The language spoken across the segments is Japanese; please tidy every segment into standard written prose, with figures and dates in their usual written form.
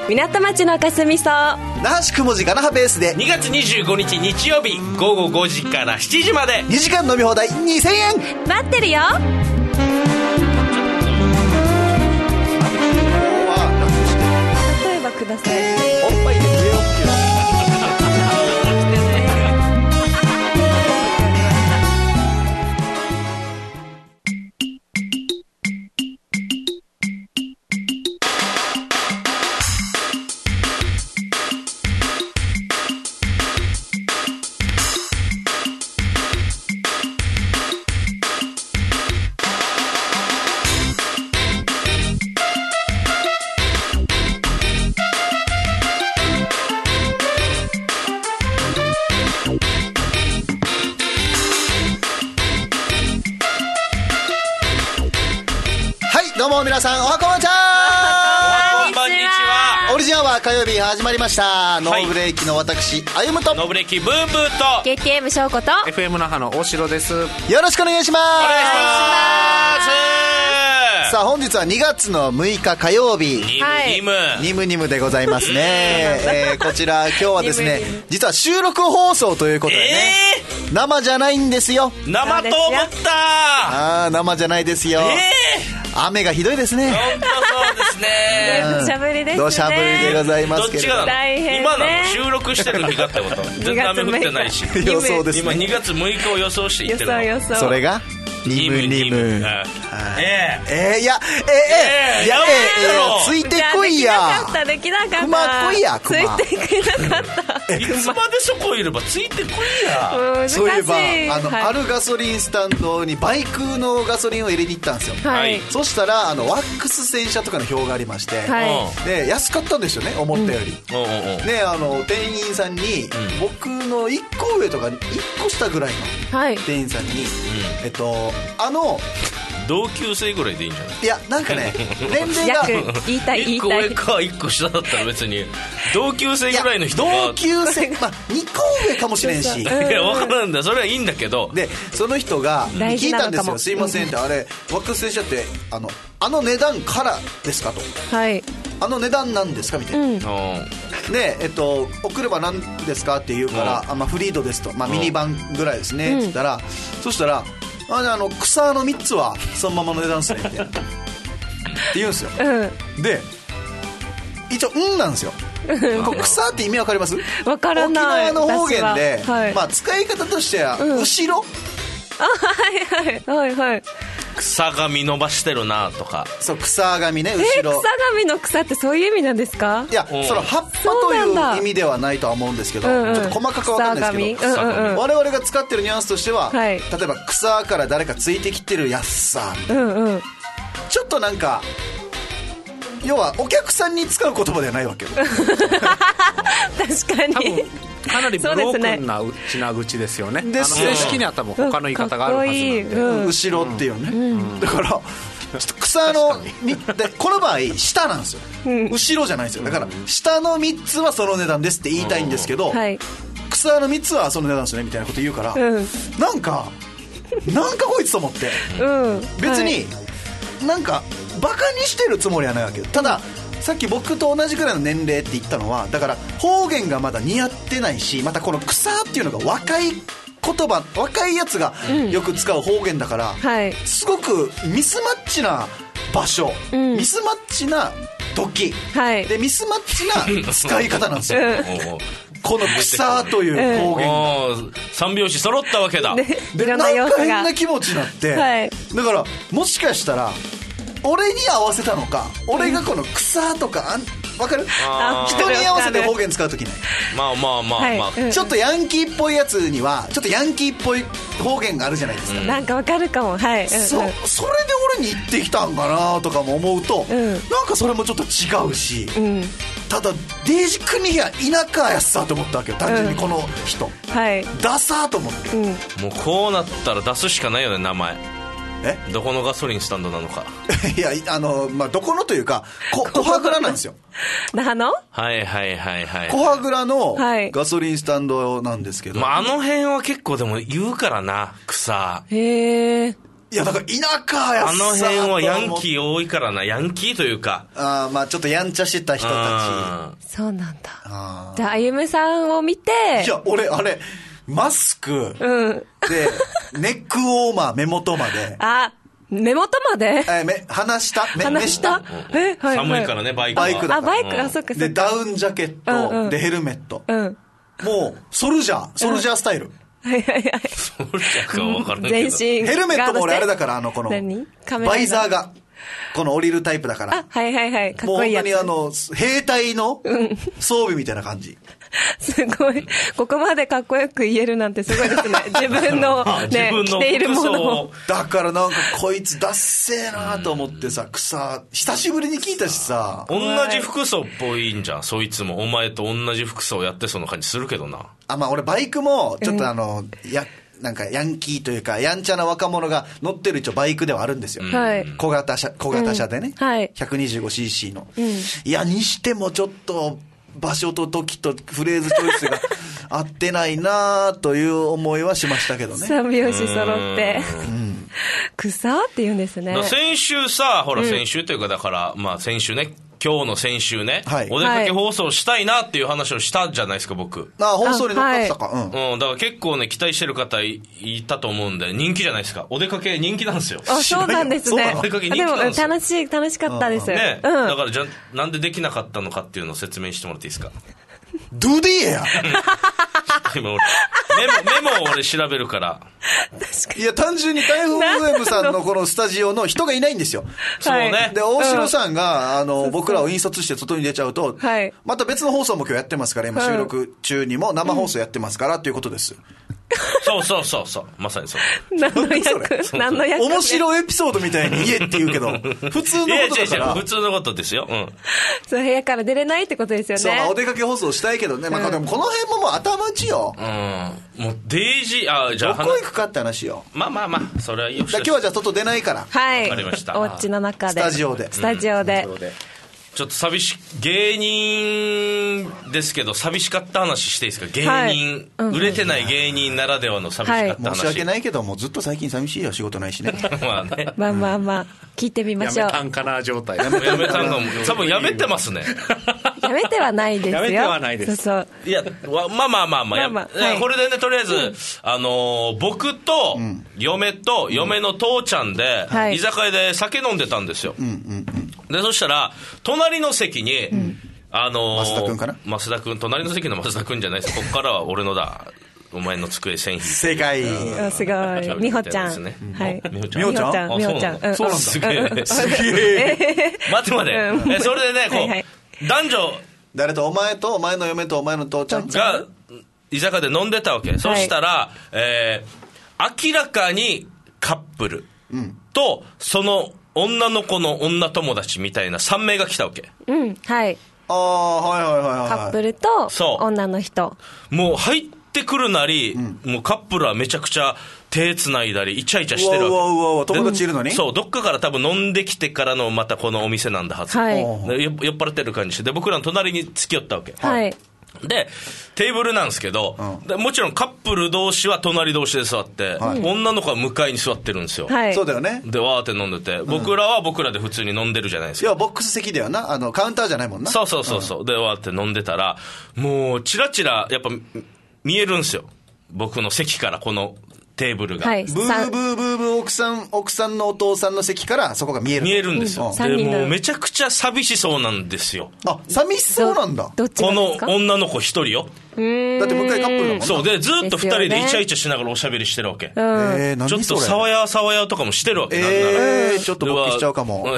港町のかすみそ那覇市くもじが那覇ベースで 2月25日日曜日午後5時から7時まで 2時間飲み放題2000円待ってるよ。例えばください。 おっぱいで上をどうも皆さんおはこんばんちは。 こんばんにちは。 オリジナルは火曜日始まりました、ノーブレーキの私あゆむとノーブレーキブーブーと KTM 翔子と FM 那覇の大城です。 よろしくお願いします。 お願いします。 さあ本日は2月の6日火曜日、ニムニムでございますね、こちら今日はですね実は収録放送ということでね、生じゃないんですよ。 生と思った。 生じゃないですよ、雨がひどいですね。 本当そうですね。 土砂降りですね。 土砂降りでございますけれども、 どっちが大変ね。 今なの収録してる日がってこと全然雨降ってないし予想ですね。 今2月6日を予想して言ってるの。 予想それがニムニム。ついてこいや。 できなかった。 熊来いや、熊。 ついてこなかった。 いつまでそこいればついてこいや。 難しい。 そういえばあるガソリンスタンドにバイクのガソリンを入れに行ったんですよ。 はい。 そしたらワックス洗車とかの表がありまして、 はい。 で安かったんですよね、思ったより。で店員さんに僕の1個上とか1個下ぐらいの店員さんに同級生ぐらいでいいんじゃない？ いやなんかね年齢が言いたい 1個上か1個下だったら別に同級生ぐらいの人が同級生2個上かもしれんし、いや分からんだ、それはいいんだけど、 でその人が聞いたんですよ。すいませんって、あれワックス洗車ってあの値段からですかと、 はい、 あの値段なんですかみたいな、でお車なんですかって言うから、フリードですと、ミニバンぐらいですねって言ったら、そしたら草の3つはそのままの値段ですねって言うんですよ、で一応なんですよ草って意味わかります？ わからない。 沖縄の方言で、 はい、 使い方としては後ろ、 はい草髪伸ばしてるなとか。 そう草髪ね、後ろ。 草髪の草ってそういう意味なんですか？ いや、その葉っぱという意味ではないとは思うんですけど、ちょっと細かく分かんないですけど、我々が使ってるニュアンスとしては、例えば草から誰かついてきてるやっさ、ちょっとなんか要はお客さんに使う言葉ではないわけよ確かにかなりブロークンな品口ですよね。正式には多分他の言い方があるはずなんで、 後ろっていうね、だからちょっと草のでこの場合下なんですよ、後ろじゃないですよ。だから下の3つはその値段ですって言いたいんですけど、草の3つはその値段ですよねみたいなこと言うから、なんかこいつと思って、別になんかバカにしてるつもりはないわけよ。たださっき僕と同じぐらいの年齢って言ったのは、だから方言がまだ似合ってないし、またこの草っていうのが若い言葉、若いやつがよく使う方言だから、すごくミスマッチな場所、ミスマッチな時、でミスマッチな使い方なんですよこの草という方言が三拍子揃ったわけだ。 でなんか変な気持ちになって、だからもしかしたら俺に合わせたのか、俺がこの草とか分かる？人に合わせて方言使うときね、ちょっとヤンキーっぽいやつにはちょっとヤンキーっぽい方言があるじゃないですか、 なんか分かるかも、それで俺に言ってきたんかなとかも思うと、なんかそれもちょっと違うし、ただデイジ君には田舎やっさと思ったわけよ、単純にこの人、ダサーと思って、 もうこうなったら出すしかないよね、名前。どこのガソリンスタンドなのかいやどこのというか小羽倉なんですよ那覇の小羽倉のガソリンスタンドなんですけど、 あの辺は結構でも言うからな、草。 へえ。 いやだから田舎やあの辺はヤンキー多いからな。ヤンキーというか、 まあちょっとやんちゃした人たち。そうなんだ。じゃあ歩夢さんを見て、 いや俺あれマスク、でネックウォーマー目元まで、 目元まで鼻下、目下、 寒いからね、バイクだ。バイク、そっか。 でダウンジャケット、でヘルメット、もうソルジャースタイル。 ソルジャーか分からないけど、 全身ヘルメットも俺あれだから、このバイザーがこの降りるタイプだから、 はいかっこいいやつ。 もう本当に兵隊の装備みたいな感じ。 すごい。ここまでかっこよく言えるなんてすごいですね。自分のね、着ているものを。 だからなんかこいつダッセーなと思ってさ、久しぶりに聞いたしさ。 同じ服装っぽいんじゃん、そいつも。お前と同じ服装やってそうな感じするけどな。 まあ俺バイクも、ちょっとなんかヤンキーというか、やんちゃな若者が乗ってる一応バイクではあるんですよ。小型車でね。125cc の。いや、にしてもちょっと、場所と時とフレーズチョイスが合ってないなという思いはしましたけどね。 三拍子揃って。草って言うんですね。 先週さ、ほら先週というかだから、まあ先週ね、今日の先週ね、お出かけ放送したいなっていう話をしたじゃないですか、僕。 放送に乗っかってたか。 だから結構ね、期待してる方いたと思うんで、人気じゃないですか。お出かけ人気なんですよ。 そうなんですね。 お出かけ人気なんですよ。 でも楽しかったです。 ね。だからなんでできなかったのかっていうのを説明してもらっていいですか。 ドゥディエや。 メモを俺調べるから。 いや、単純に台風ウェブさんのこのスタジオの人がいないんですよ。 そうね。 で、大城さんが、僕らを引率して外に出ちゃうと、また別の放送も今日やってますから、今収録中にも生放送やってますからということです。 そう。まさにそう。 何の役面白いエピソードみたいに言えって言うけど、普通のことだから。 普通のことですよ。 そう、部屋から出れないってことですよね。 そう、お出かけ放送したいけどね。でもこの辺ももう頭打ちよ。 もうデイジー、 じゃあどこ行くかって話よ。 まあ、それはいいよ。 今日はじゃあ外出ないから。 はい。 わかりました。 お家の中で。 スタジオで。 ちょっと芸人ですけど寂しかった話していいですか。芸人、売れてない芸人ならではの寂しかった話。 申し訳ないけどもうずっと最近寂しいよ、仕事ないしね。 まあね。 まあ聞いてみましょう。 やめたんかな状態。 やめたんかも。多分やめてますね。 やめてはないですよ。 やめてはないです。 そう。 いや、まあこれでね、とりあえず、僕と嫁の父ちゃんで居酒屋で酒飲んでたんですよ。でそしたら隣の席に、 増田君かな。 増田君、隣の席の増田君じゃないです。ここからは俺のだ。お前の机線引いて。 正解。 すごい。美穂ちゃん。はい。美穂ちゃん。 そうなんだ。 すげえ。待って。それでね、男女。 誰とお前とお前の嫁とお前の父ちゃんが居酒屋で飲んでたわけ。そしたら、明らかにカップルと、その女の子の女友達みたいな3名が来たわけ。 はい。 カップルと女の人。 もう入ってくるなり、もうカップルはめちゃくちゃ手つないだりイチャイチャしてるわけ。友達いるのに。 そう、どっかから多分飲んできてからのまたこのお店なんだはず。酔っ払ってる感じで、僕らの隣に付き寄ったわけ。でテーブルなんですけど、もちろんカップル同士は隣同士で座って、女の子は向かいに座ってるんですよ。 そうだよね。 でわーって飲んでて、僕らは僕らで普通に飲んでるじゃないですか。 いやボックス席ではな、カウンターじゃないもんな。 そう、でわーって飲んでたら、もうチラチラやっぱ見えるんですよ、僕の席からこのテーブルが、ブーブーブーブー奥さんのお父さんの席からそこが見えるんですよ。でもうめちゃくちゃ寂しそうなんですよ。 寂しそうなんだ。 この女の子一人よ。 だって向かいカップルだもんな。 そうでずっと二人でイチャイチャしながらおしゃべりしてるわけ。ちょっとサワヤーとかもしてるわけ。 ちょっと勃起しちゃうかも。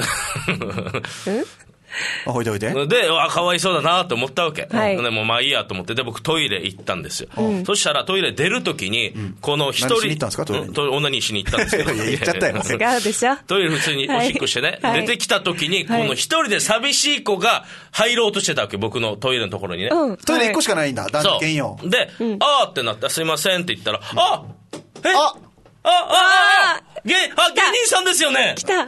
ほいでで、かわいそうだなと思ったわけ。でもまあいいやと思って、で僕トイレ行ったんですよ。そしたらトイレ出るときに、この一人、 何しに行ったんですか、トイレ。 女にしに行ったんですけど。 言っちゃったよ。 違うでしょ。 トイレ普通におしっこしてね、出てきたときに、この一人で寂しい子が入ろうとしてたわけ、僕のトイレのところにね。 トイレ1個しかないんだ、男女兼用。 で、ってなった、すいませんって言ったら、 芸人さんですよね。 来た。はい。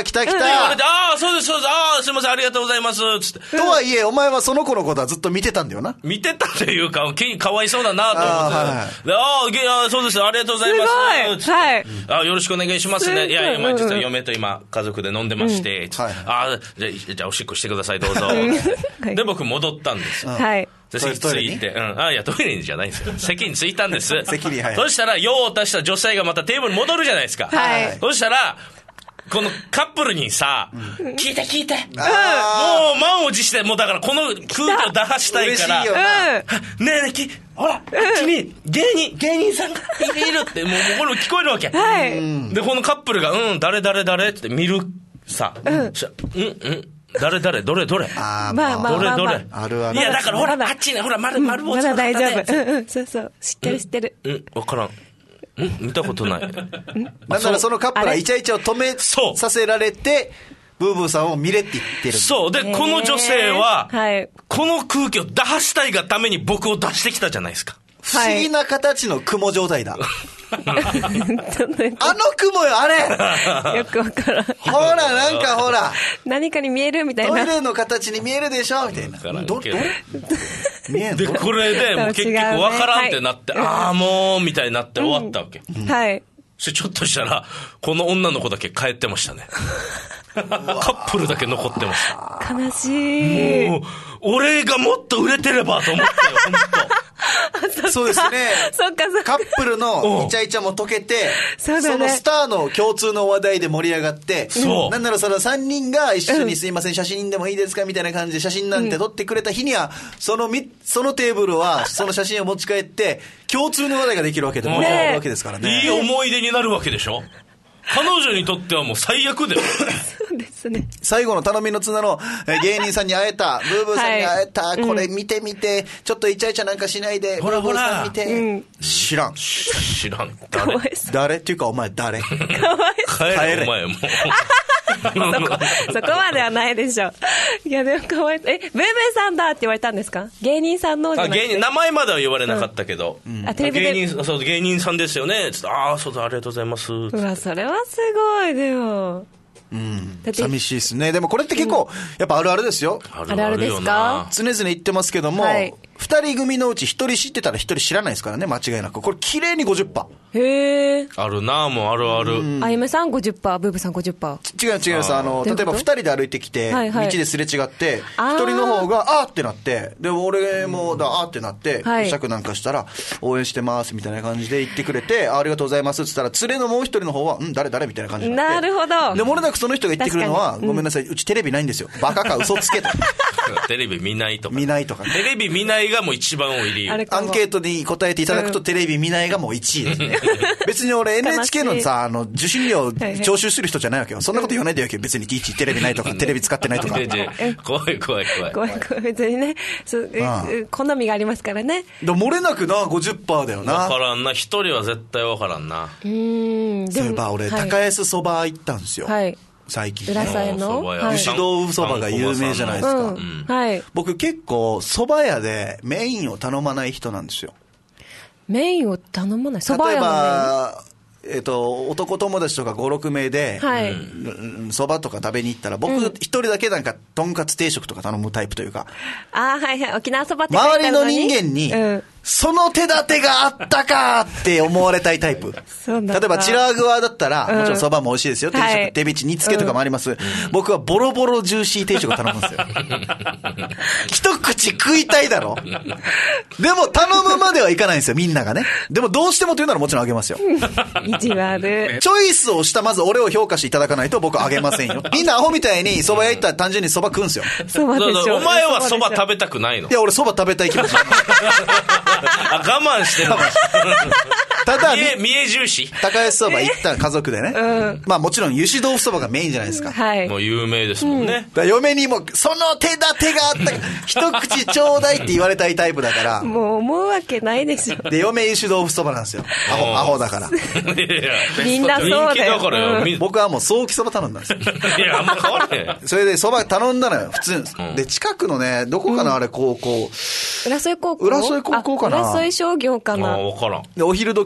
来た。 言われて、そうです。すいません、ありがとうございます。つって。 とはいえ、お前はその子のことはずっと見てたんだよな。 見てたというか、かわいそうだなと思って。そうです、ありがとうございます。 すごい。はい。 よろしくお願いしますね。いや、実は嫁と今、家族で飲んでまして。じゃあ、おしっこしてください、どうぞ。で、僕戻ったんですよ。 はい。 席ついて、いや、トイレじゃないんですよ。席に着いたんです。 席に、はい。 そしたら、用を足した女性がまたテーブルに戻るじゃないですか。 はい。 そしたら、このカップルにさ、聞いて。もう満を持して、もうだからこの空気を打破したいから、ねえ、ほら、あっちに芸人さんがいるって、もうこれ聞こえるわけ。 はい。 で、このカップルが、誰って見るさ、誰どれどれどれあるある。 いや、だからほら、あっちね、ほら、丸坊主の方で。 まだ大丈夫。そう。知ってる。 わからん。見たことない。 なんならそのカップルはイチャイチャを止めさせられて、ブーブーさんを見れって言ってる。 そうで、この女性は、この空気を出したいがために僕を出してきたじゃないですか。 不思議な形の雲状態だ。あの雲よ、あれ。 よくわからん。 ほら、なんかほら。 何かに見えるみたいな。 トイレの形に見えるでしょみたいな。どれ見えんの？ で、これでもう結局わからんってなって、もう、みたいになって終わったわけ。 はい。 ちょっとしたら、この女の子だけ帰ってましたね。カップルだけ残ってました。 悲しい。 もう、俺がもっと売れてればと思ったよ、本当。そうですね。 そっか。 カップルのイチャイチャも解けて、そのスターの共通の話題で盛り上がって、なんならその3人が一緒にすいません、写真でもいいですかみたいな感じで写真なんて撮ってくれた日には、そのテーブルはその写真を持ち帰って、共通の話題ができるわけで盛り上がるわけですからね。 いい思い出になるわけでしょ。彼女にとってはもう最悪だよ。 そうですね。 最後の頼みの綱の芸人さんに会えた、ブーブーさんに会えた、これ見て、ちょっとイチャイチャなんかしないで、ブーブーさん見て。知らん。誰っていうかお前誰？ 帰れお前もう。 そこまではないでしょ。いやでもかわいそう。ブーブーさんだって言われたんですか？芸人さんのじゃなくて。 名前までは言われなかったけど。 テレビで芸人さんですよね。そうだ、ありがとうございます。 うわ、それはすごいでよ。 寂しいですね。でもこれって結構、やっぱあるあるですよ。 あるあるですか？ 常々言ってますけども、2人組のうち1人知ってたら1人知らないですからね、間違いなく。これ綺麗に 50%。 へー。 あるな、もうあるある。 あゆめさん 50%、ブーブさん 50%。 違います。例えば2人で歩いてきて、道ですれ違って、1人の方が、ってなって、で、俺も、ってなって、会釈なんかしたら、応援してます、みたいな感じで言ってくれて、ありがとうございます、って言ったら、連れのもう1人の方は、誰みたいな感じになって。 なるほど。 で、もれなくその人が言ってくるのは、ごめんなさい、うちテレビないんですよ。バカか嘘つけと。 テレビ見ないとか。テレビ見ないがもう一番多い理由。 アンケートに答えていただくと、テレビ見ないがもう1位ですね。別に俺 NHK のさ、受信料徴収する人じゃないわけよ。そんなこと言わないでよけど、別にテレビないとか、テレビ使ってないとか。 怖い。 別にね、好みがありますからね。 漏れなくな、50% だよな。 わからんな。一人は絶対わからんな。 そういえば俺、高安そば行ったんですよ。最近。 浦添の油脂豆腐そばが有名じゃないですか。僕結構そば屋でメインを頼まない人なんですよ。 メインを頼まない？そば屋のメイン。 例えば、男友達とか5、6名で、そばとか食べに行ったら、僕一人だけなんか、とんかつ定食とか頼むタイプというか。 沖縄そばって書いてあるのに。 周りの人間に、その手立てがあったかって思われたいタイプ。例えば、チラーグワだったら、もちろんそばも美味しいですよ。定食、手びち、煮付けとかもあります。僕はボロボロジューシー定食を頼むんですよ。一口食いたいだろ。でも、頼むまではいかないんですよ、みんながね。でも、どうしてもというならもちろんあげますよ。 意地悪。 チョイスをしたまず俺を評価していただかないと僕はあげませんよ。みんなアホみたいに蕎麦屋行ったら単純に蕎麦食うんすよ。 お前は蕎麦食べたくないの？ いや、俺蕎麦食べたい気持ち。 我慢してる。 ただ、 三重重視高安蕎麦行った家族でね。まあもちろん油脂豆腐蕎麦がメインじゃないですか。 もう有名ですもんね。 嫁にも、その手立てがあった一口ちょうだいって言われたいタイプだから。 もう思うわけないでしょ。 で、嫁油脂豆腐蕎麦なんですよ。アホだから。 みんなそうだよ。 僕はもうソーキそば頼んだんですよ。 いや、あんま変わらない。 それでそば頼んだのよ、普通。で、近くのね、どこかな、あれ、高校。 浦添高校？ 浦添高校かな。 浦添商業かな。 わからん。 で、お昼時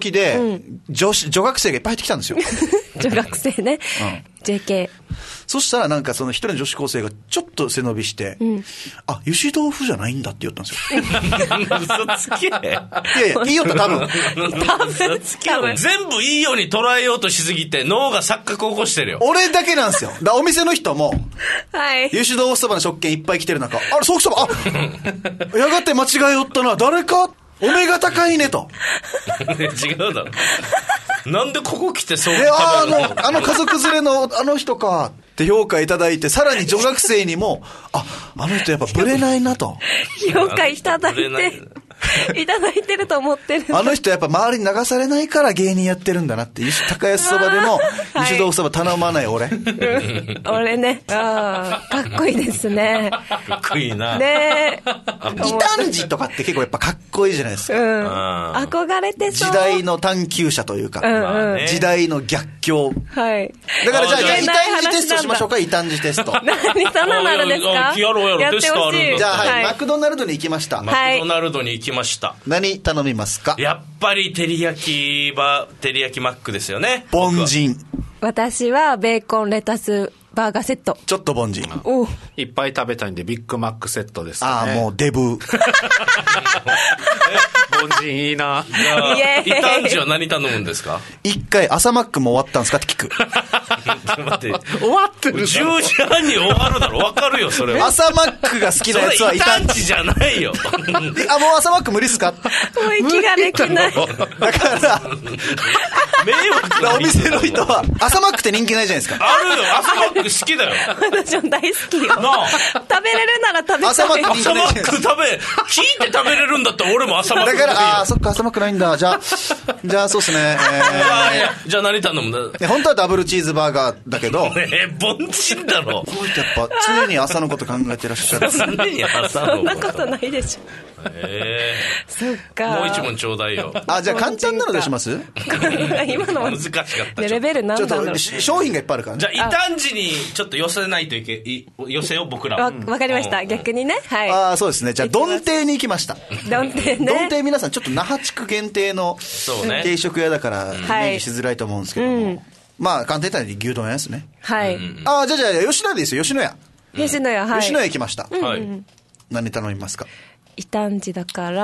時で、女学生がいっぱい入ってきたんですよ。 女学生ね。JK。 そしたらなんかその一人の女子高生がちょっと背伸びして、あ、油脂豆腐じゃないんだって言ったんですよ。 嘘つけ。 いやいや、いいよって多分。 全部いいように捉えようとしすぎて脳が錯覚を起こしてるよ。 俺だけなんですよ。お店の人も、 はい。 油脂豆腐そばの食券いっぱい来てる中、あれ、ソーキそば、あ、やがて間違えよったな、誰か、お目が高いねと。 違うだろ。なんでここ来てそう食べるの？ あの家族連れのあの人かって評価いただいて、さらに女学生にも、あの人やっぱブレないなと。 評価いただいてると思ってる。 あの人やっぱ周りに流されないから芸人やってるんだなって。高安そばでの油脂豆腐そば頼まない俺。 俺ね。かっこいいですね。 かっこいいな。 ねえ。 異端児とかって結構やっぱかっこいいじゃないですか。 憧れてそう。 時代の探求者というか、時代の逆境。 はい。 だからじゃあ異端児テストしましょうか、異端児テスト。 何そんなのあるんですか？ やろう、テストあるんだ。 じゃあ、マクドナルドに行きました。 マクドナルドに行きました。 何頼みますか？ やっぱり照り焼きマックですよね。 凡人。 私はベーコンレタスバーガーセット。 ちょっと凡人。 いっぱい食べたいんでビッグマックセットですね。 もうデブ。 凡人いいな。 異端児は何頼むんですか？ 一回朝マックも終わったんですかって聞く。 待って、 終わってる。 10時半に終わるだろ。わかるよそれは。 朝マックが好きなやつは異端児じゃないよ。 もう朝マック無理っすか？もう息ができない。 だから迷惑。 お店の人は朝マックって人気ないじゃないですか。 あるよ、朝マック好きだよ。 私も大好きよ。食べれるなら食べたい。 朝マック聞いて食べれるんだったら俺も朝マック。 だからそっか、朝マックないんだ。じゃあそうっすね。 じゃあ何頼むんだ？ 本当はダブルチーズバーガーだけど。 凡人だろ。 こうやってやっぱ常に朝のこと考えてらっしゃる。 常に朝のこと。 そんなことないでしょ。そっか。 もう一問ちょうだいよ。 じゃあ簡単なのでします？ 今の難しかった。 レベルなんだろう。 商品がいっぱいあるからね。 じゃあ異端児にちょっと寄せないと寄せよう僕ら。 わかりました。逆にね。はい。 そうですね。じゃあドンテに行きました。 ドンテね。 ドンテ皆さんちょっと那覇地区限定の定食屋だからイメージしづらいと思うんですけども。まあ簡単に言ったら牛丼屋ですね。 はい。 じゃあ吉野家ですよ。吉野家。 吉野家、はい。 吉野家行きました。 はい。 何頼みますか？ 異端児だから、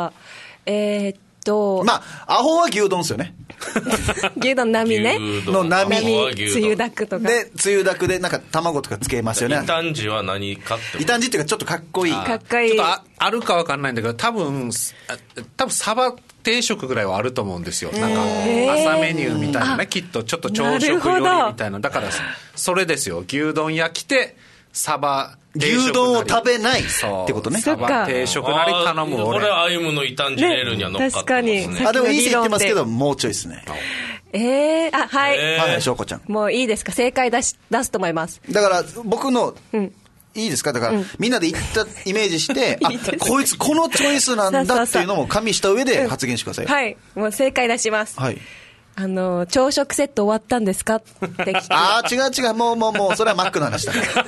まあ、アホは牛丼ですよね。 牛丼並ね。 の並。 つゆだくとか。 で、つゆだくでなんか卵とかつけますよね。 異端児は何かって。 異端児っていうかちょっとかっこいい。 かっこいい。 ちょっとあるかわかんないんだけど、多分サバ定食ぐらいはあると思うんですよ。なんか、朝メニューみたいなね、きっとちょっと朝食よりみたいな。だから、それですよ。牛丼屋来て、サバ、 牛丼を食べないってことね。 サバ定食なり頼む俺。これ歩むの異端児レールには乗っかってますね。 確かに。 でもいい線言ってますけど、もうちょいですね。 はい。 はい、しょうこちゃん。 もういいですか？正解出すと思います。 だから、僕の、いいですか？だから、みんなで言ったイメージして、こいつこのチョイスなんだっていうのも加味した上で発言してください。 はい。もう正解出します。 はい。 朝食セット終わったんですかって聞いて。 違う。もう、それはマックの話だから。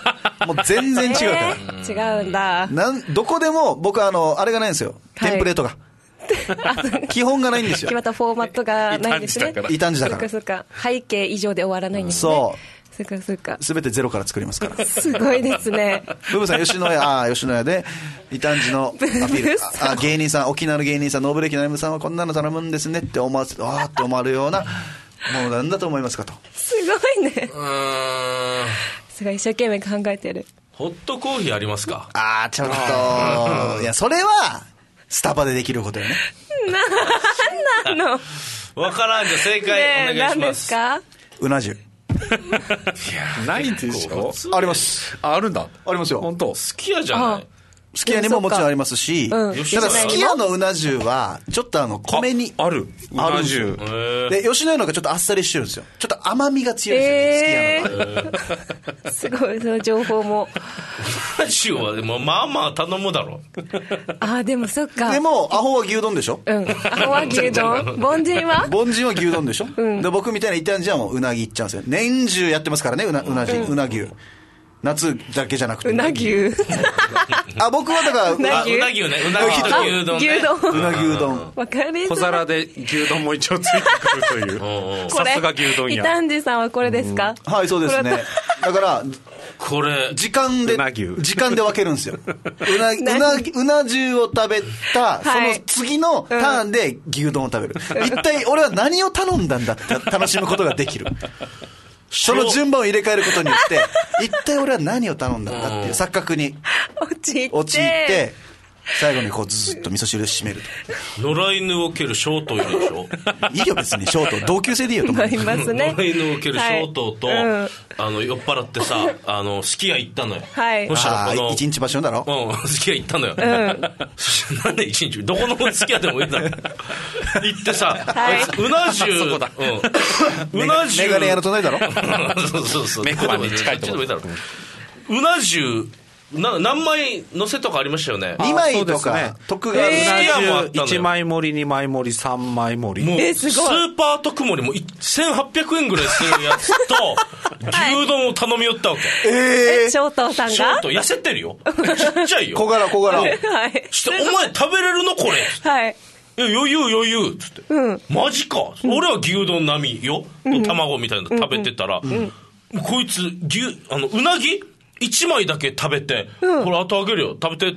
もう全然違うから。違うんだ。 どこでも、僕あれがないんですよ。テンプレートが。基本がないんですよ。 決まったフォーマットがないんですね。 異端児だから。 そうか。背景以上で終わらないんですね。 そう。 そうか。 すべてゼロから作りますから。 すごいですね。 ブブさん、吉野家で、異端児のアピール。芸人さん、沖縄の芸人さん、ノーブレーキの M さんはこんなの頼むんですねって思わせて、って思われるようなものなんだと思いますかと。 すごいね。すごい一生懸命考えてる。 ホットコーヒーありますか？ ちょっと。いや、それは、スタバでできることよね。 なんなの？ わからんじゃ正解お願いします。 何ですか？ うな重。 ないでしょ？ あります。 あるんだ。 ありますよ。 本当。 すき家じゃない？ すき家にももちろんありますし、ただすき家のうな重はちょっと米にあるうな重で、吉野家のがちょっとあっさりしてるんですよ。ちょっと甘みが強いですよね、すき家のが。すごい、その情報も。 うな重はでもまあまあ頼むだろ。 でもそっか。 でもアホは牛丼でしょ？ アホは牛丼。凡人は牛丼でしょ？で、僕みたいな異端児はもううなぎいっちゃうんですよ。年中やってますからね、うな牛。 夏だけじゃなくてうな牛僕はだからうなぎね、うなぎと牛丼ね、 うなぎうどんわかりづらい。 小皿で牛丼も一応ついてくるというさすが牛丼屋。 伊丹治さんはこれですか？ はい、そうですね。だからこれ時間で分けるんですよ。うな重を食べたその次のターンで牛丼を食べる、一体俺は何を頼んだんだって楽しむことができる。その順番を入れ替えることによって一体俺は何を頼んだんだっていう錯覚に陥って最後にこうずっと味噌汁で締めると。 野良犬を蹴る小刀いるでしょ。 いいよ別に小刀同級生でいいよと思う。 いますね。 野良犬を蹴る小刀と、酔っ払ってさすき家行ったのよ。 はい。 そしたら一日場所だろ。 すき家行ったのよ。なんで一日どこのすき家でもいいんだよ。行ってさ、うな重うな重メガネ屋の隣だろ。 そうメガネに近いところだろ。 うな重何枚乗せとかありましたよね。 2枚とか特がある。 1枚盛り2枚盛り3枚盛り、 もうスーパー特盛りも1800円ぐらいするやつと牛丼を頼み寄ったわけ。 小刀さんが小刀痩せてるよ、ちっちゃいよ、 小柄はい。 してお前食べれるのこれ、 はい。 余裕っつって、マジか、俺は牛丼並みよ、卵みたいなの食べてたら、こいつうなぎ1枚だけ食べて、これあとあげるよ食べて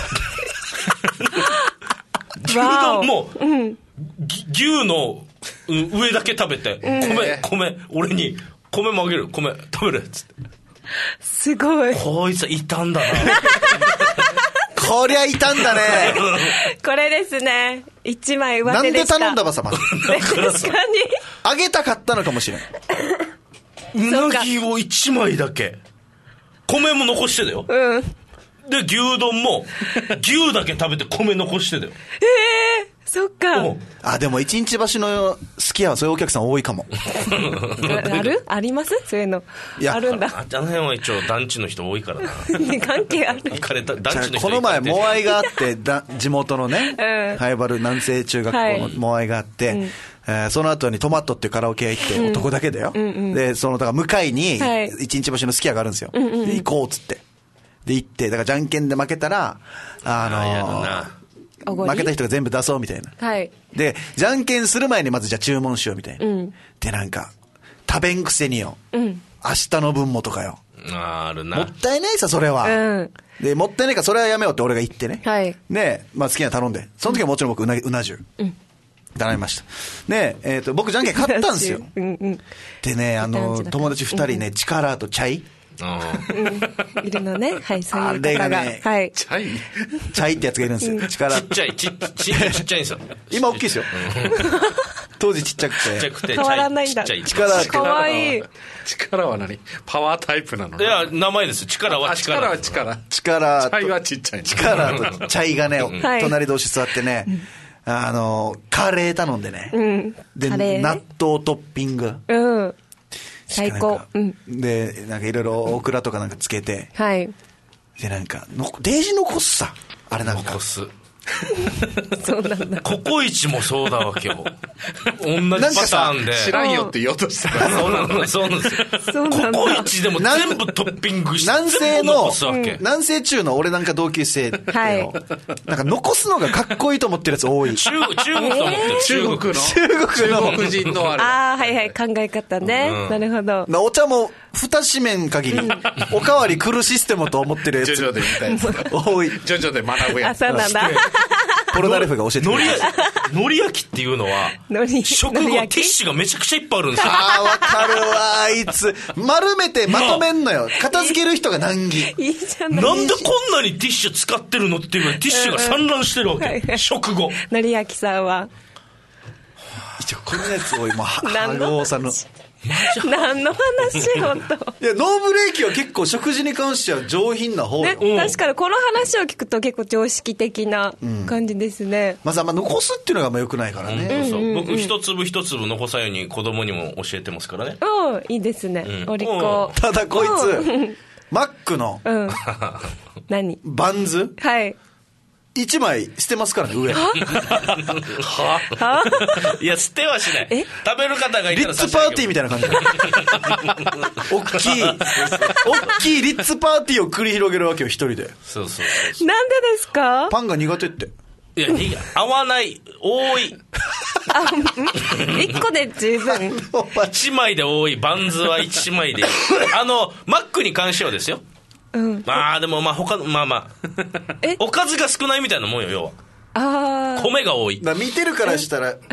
牛丼も、牛の上だけ食べて、米俺に米もあげる、米食べるっつって、 すごい、 こいついたんだなこりゃいたんだね。 これですね、1枚上手でした。 なんで頼んだばさま。 確かにあげたかったのかもしれない。 うなぎを1枚だけ、米も残してだよ、で牛丼も牛だけ食べて米残してだよ。 そっか。 でも一日橋のすき家はそういうお客さん多いかも。 ありますそういうの。あるんだ。 あの辺は一応団地の人多いからな。 関係ある。 行かれた団地の人。 この前モアイがあって地元のね、灰原南西中学校のモアイがあって、その後にトマトっていうカラオケ屋行って男だけだよ。でだから向かいに一日橋のすき家があるんですよ。で行こうっつって。で行ってだからじゃんけんで負けたら負けた人が全部出そうみたいな、でじゃんけんする前にまずじゃあ注文しようみたいな、でなんか食べんくせによ、明日の分もとかよ、 あるな、 もったいないさそれは、でもったいないからそれはやめようって俺が言ってね、で、好きなの頼んで、その時はもちろん僕うな重頼みました。で、僕じゃんけん買ったんですよ。でね、友達2人ね、力とチャイいるのね。はい、そういう方が。 あれがね、 チャイってやつがいるんですよ。力。 ちっちゃいんですよ。 今大きいですよ。当時ちっちゃくて。 変わらないんだ。 力って。 かわいい。 力は何？パワータイプなの？ いや、名前です。力は力。 力は力。 力。 チャイはちっちゃい。 力とチャイがね、隣同士座ってね、カレー頼んでね。で、納豆トッピング。 最高。 で、なんかいろいろオクラとかなんかつけて。で、なんか、デージ残すさ。あれなんか。 残す。 そうなんだ。 ココイチもそうだわけよ。同じパターンで。 知らんよって言おうとしたら。 そうなんですよ。ココイチでも全部トッピングして南西中の俺なんか同級生なんか残すのがかっこいいと思ってるやつ多い。 中国と思ってる。 中国人のあれ。 はいはい、考え方ね。なるほど。 お茶も蓋閉めん限りおかわり来るシステムと思ってるやつジョジョで言ったやつ多い。 ジョジョで学ぶやつ。 そうなんだ。 ポルナレフが教えてくれる。 海苔焼きっていうのは食後ティッシュがめちゃくちゃいっぱいあるんですよ。 わかるわ、あいつ丸めてまとめんのよ。片付ける人が難儀。 なんでこんなにティッシュ使ってるのっていうぐらいティッシュが散乱してるわけ。食後。 のり焼きさんは一応このやつ多い。もう羽子さんの何の話本当。 いや、ノーブレーキは結構食事に関しては上品な方よ、 確かにこの話を聞くと結構常識的な感じですね。 まず残すっていうのがあんま良くないからね。 僕一粒一粒残さんように子供にも教えてますからね。 いいですね、お利口。 ただこいつマックの何バンズ 1枚捨てますからね、上。 いや、捨てはしない。食べる方がいたらリッツパーティーみたいな感じ。大きいリッツパーティーを繰り広げるわけよ、一人で。 そう。 なんでですか？ パンが苦手って。 いや、合わない、多い。 1個で十分。 1枚で多い。バンズは1枚でいい。マックに関してはですよ。でも他の、おかずが少ないみたいなもんよ、要は。米が多い。 見てるからしたら、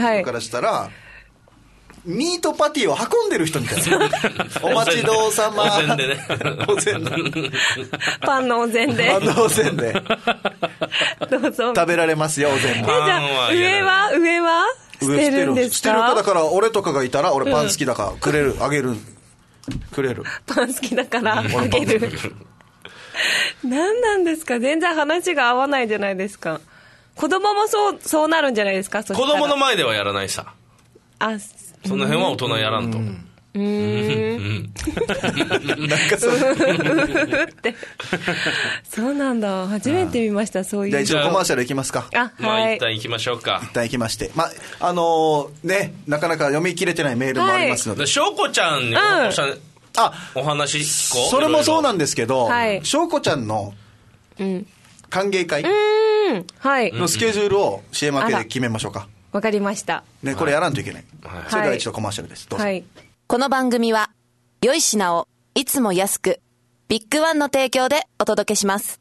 ミートパティを運んでる人みたいな。お待ちどうさま。 お膳でね。 お膳で。 パンのお膳で。 パンのお膳で。 どうぞ。 食べられますよ、お膳で。 じゃあ、上は捨てるんですか？ 捨てるか。だから、俺とかがいたら、俺パン好きだから、くれる。パン好きだから、あげる。何なんですか？全然話が合わないじゃないですか。子供もそうなるんじゃないですか？ 子供の前ではやらないさ。その辺は大人やらんと。 なんかそうなんだ。初めて見ました、そういう。 じゃあ一応コマーシャルいきますか。 はい。 一旦行きましょうか。 一旦行きまして。なかなか読み切れてないメールもありますので。 翔子ちゃんにお話それもそうなんですけど、翔子ちゃんの歓迎会のスケジュールを CM 明けで決めましょうか。 わかりました。 ね、これやらんといけない。それでは一度コマーシャルです。どうぞ。 この番組は、良い品をいつも安く、ビッグワンの提供でお届けします。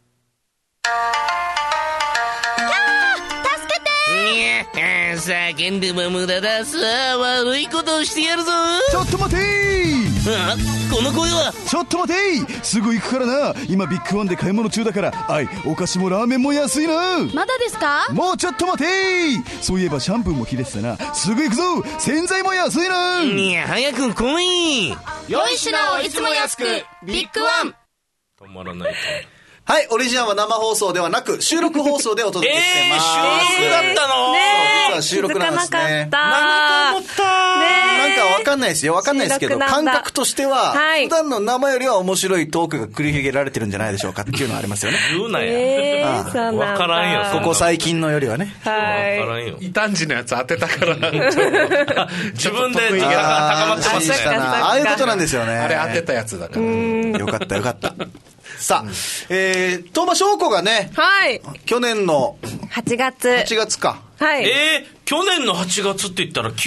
助けて叫んでも無駄だ。さあ、悪いことをしてやるぞ。 ちょっと待てこの声は。 ちょっと待てすぐ行くからな。今ビッグワンで買い物中だから。お菓子もラーメンも安いな。 まだですか？ もうちょっと待てそういえばシャンプーも切れてたな。すぐ行くぞ。洗剤も安いな。 いや、早く来い。 良い品をいつも安く、ビッグワン。 止まらないか。 はい、オリジナルは生放送ではなく収録放送でお届けしてます。 収録だったの？ 実は収録なんですね。 気づかなかった。 なんかわかんないですよ。わかんないですけど、感覚としては、普段の生よりは面白いトークが繰り広げられてるんじゃないでしょうかっていうのはありますよね。 言うなや。わからんよ。 ここ最近のよりはね。 わからんよ。 異端児のやつ当てたからなん自分で高まってますね。 ああいうことなんですよね。 あれ当てたやつだから。 よかったよかった。さあ、東間翔子がね、去年の 8月か。 去年の8月って言ったら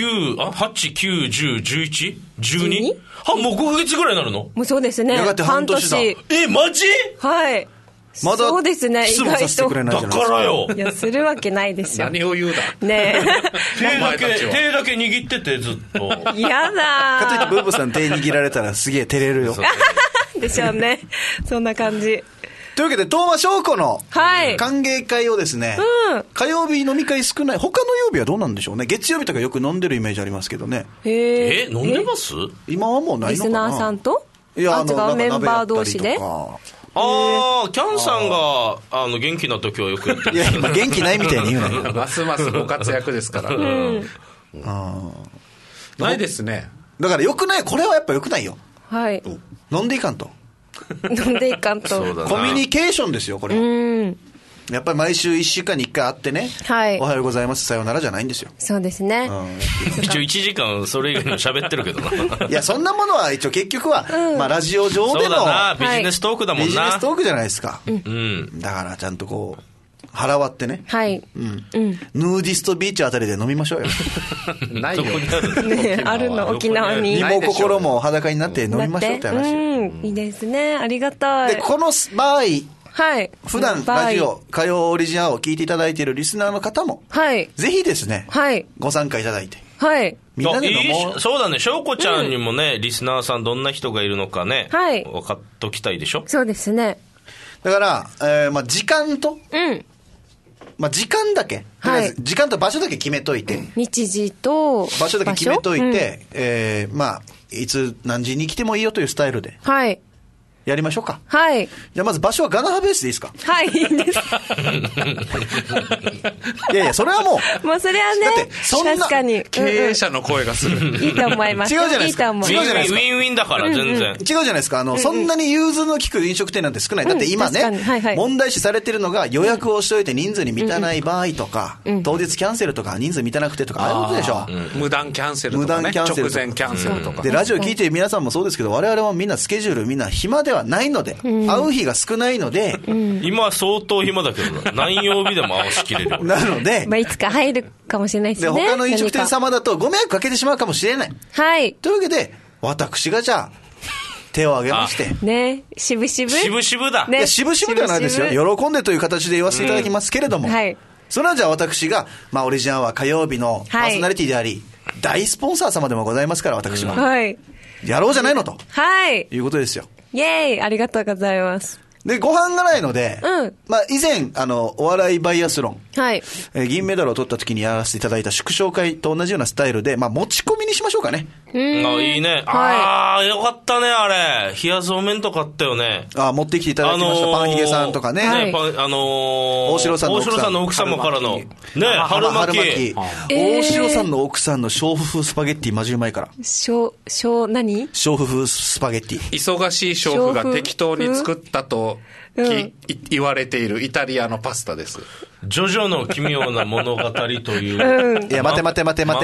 8、9、10、11、12? もう5ヶ月ぐらいになるの？ もうそうですね。 やがて半年だ。 マジ？ はい。 まだそうですね。 質問させてくれないじゃないですか。 だからよ。 いや、するわけないですよ。 何を言うだ。 ねえ。 手だけ握っててずっと。 やだかといってブーブーさん手握られたらすげえ照れるよ。 でしょうね。そんな感じ。 というわけで、東間翔子の歓迎会をですね、火曜日飲み会少ない、他の曜日はどうなんでしょうね。月曜日とかよく飲んでるイメージありますけどね。 飲んでます？ 今はもうないのかな。 リスナーさんと？ いや、 違うメンバー同士で？ キャンさんが元気な時はよくやってる。 いや、今元気ないみたいに言うなよ。 ますますご活躍ですから。ないですね。 だからよくない、これはやっぱよくないよ。飲んでいかんと。 飲んでいかんと。 コミュニケーションですよ、これは。やっぱり毎週1週間に1回会ってね、おはようございます、さようならじゃないんですよ。 そうですね。 一応1時間それ以外にも喋ってるけどな。 いや、そんなものは一応結局は、ラジオ上でのビジネストークだもんな。 ビジネストークじゃないですか。だからちゃんとこう、腹割ってね。ヌーディストビーチあたりで飲みましょうよ。 ないよ。 あるの、沖縄に。 身も心も裸になって飲みましょうって話。 いいですね。ありがたい。 で、この場合、普段ラジオ火曜オリジナルを聞いていただいているリスナーの方も、ぜひですね、ご参加いただいて、みんなで飲もう。 そうだね、翔子ちゃんにもね、リスナーさんどんな人がいるのかね、分かっときたいでしょ。 そうですね。 だから、時間と、時間だけ、時間と場所だけ決めといて、 日時と場所だけ決めといて、いつ何時に来てもいいよというスタイルで、 やりましょうか。 はい。 じゃあまず場所はガナハベースでいいですか？ はい、いいです。 いやいや、それはもう。 もうそれはね、 だってそんな確かに。 経営者の声がする。 いいと思います。 違うじゃないですか。 いいと思います。 違うじゃないですか。 ウィンウィンだから全然。 違うじゃないですか。そんなに融通の利く飲食店なんて少ない。だって今ね、問題視されてるのが予約をしといて人数に満たない場合とか、当日キャンセルとか人数満たなくてとか、ああいうことでしょ。 無断キャンセルとかね。直前キャンセルとか。 で、ラジオ聞いてる皆さんもそうですけど、我々もみんなスケジュールみんな暇ではないので、会う日が少ないので、 今は相当暇だけどな。何曜日でも合わしきれるよ。 なので、 いつか入るかもしれないですね。 で、他の飲食店様だとご迷惑かけてしまうかもしれない。 はい。 というわけで、私がじゃあ、手を挙げまして。 ね、渋々 だ。 いや、渋々ではないですよ。喜んでという形で言わせていただきますけれども。はい。それはじゃあ私が、オリジナルは火曜日のパーソナリティであり、大スポンサー様でもございますから、私は。はい。やろうじゃないのと。はい。いうことですよ。 イェーイ、ありがとうございます。 で、ご飯がないので、以前、お笑いバイアスロン、はい。銀メダルを取った時にやらせていただいた祝勝会と同じようなスタイルで、持ち込みにしましょうかね。 いいね。ああ、よかったね、あれ。冷やそうめんとかあったよね。 持ってきていただきました。パンヒゲさんとかね。 大城さんの奥様からの、ね、春巻き。 大城さんの奥さんの小夫婦スパゲッティマジうまいから。 何？ 小夫婦スパゲッティ。 忙しい主婦が適当に作ったと言われているイタリアのパスタです。 ジョジョの奇妙な物語という。 いや、待て。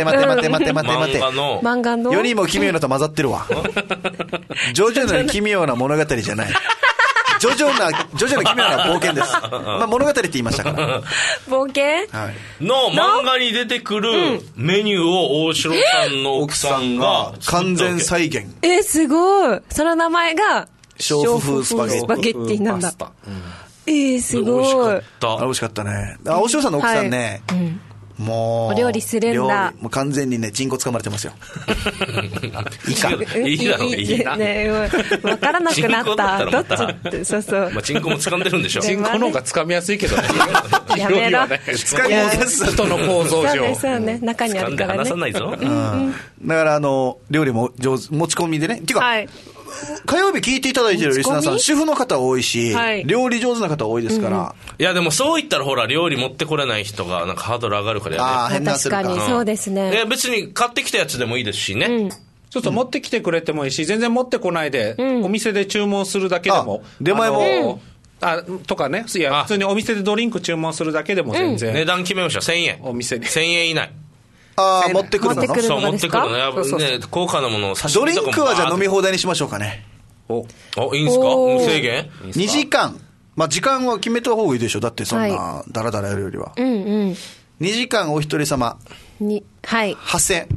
漫画の世にも奇妙なと混ざってるわ。ジョジョの奇妙な物語じゃない。ジョジョの奇妙な冒険です。物語って言いましたから。 冒険、 の漫画に出てくるメニューを大城さんの奥さんが完全再現。 すごい。その名前が小夫婦スパゲッティなんだ。すごい。 美味しかったね。大城さんの奥さんね、もう、 お料理するんだ。 もう完全にね、チンコ掴まれてますよ。 いいだろう、いいな。 わからなくなった。どっちって、そう。 チンコも掴んでるんでしょ。 チンコの方が掴みやすいけどね。 やめろ。 掴みやすい。 人の構造上。 そうね、中にあるからね。 掴んで離さないぞ。 だから、料理も持ち込みでね。てか、火曜日聞いていただいてるリスナーさん、主婦の方多いし、料理上手な方多いですから。 いや、でもそう言ったらほら、料理持ってこれない人が、なんかハードル上がるからやね。変なするか。 確かに、そうですね。 別に買ってきたやつでもいいですしね。 ちょっと持ってきてくれてもいいし、全然持ってこないで、お店で注文するだけでも。 出前も。 とかね。いや、普通にお店でドリンク注文するだけでも全然。 値段決めました。1000円。 お店に。 1000円以内。 持ってくるの？ そう、持ってくるのね。高価なものを差しドリンクはじゃあ飲み放題にしましょうかね。 いいんですか？無制限 ？2時間。時間は決めた方がいいでしょ。だってそんな、だらだらやるよりは。2時間お一人様。 はい。 8000円。